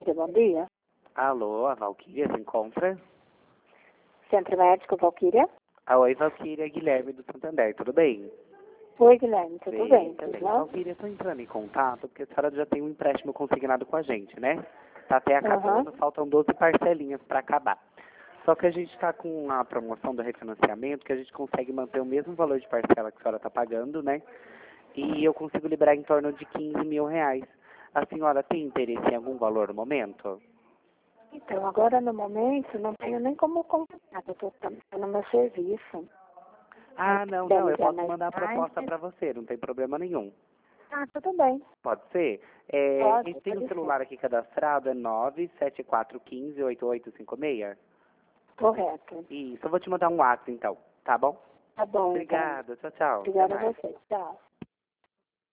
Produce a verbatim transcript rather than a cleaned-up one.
Bom dia. Alô, a Valquíria se encontra? Centro Médico Valquíria? Ah, oi, Valquíria, Guilherme do Santander, tudo bem? Oi, Guilherme, tudo bem? Também. Tudo bom? Valquíria, estou entrando em contato porque a senhora já tem um empréstimo consignado com a gente, né? Tá até acabando, Aham. faltam doze parcelinhas para acabar. Só que a gente está com a promoção do refinanciamento, que a gente consegue manter o mesmo valor de parcela que a senhora está pagando, né? E eu consigo liberar em torno de quinze mil reais. A senhora tem interesse em algum valor no momento? Então, agora no momento, não tenho nem como comprar, eu estou no meu serviço. Ah, não, Quer não, eu ligar posso mais mandar a tarde? proposta para você, não tem problema nenhum. Ah, tudo bem. Pode ser? É, Pode, e tem pode um ser. celular aqui cadastrado, é nove sete quatro um cinco, oito oito cinco seis? Correto. Isso, eu vou te mandar um WhatsApp então, tá bom? Tá bom, então. Obrigado, tchau, tchau. Até Obrigada a mais. você. Tchau.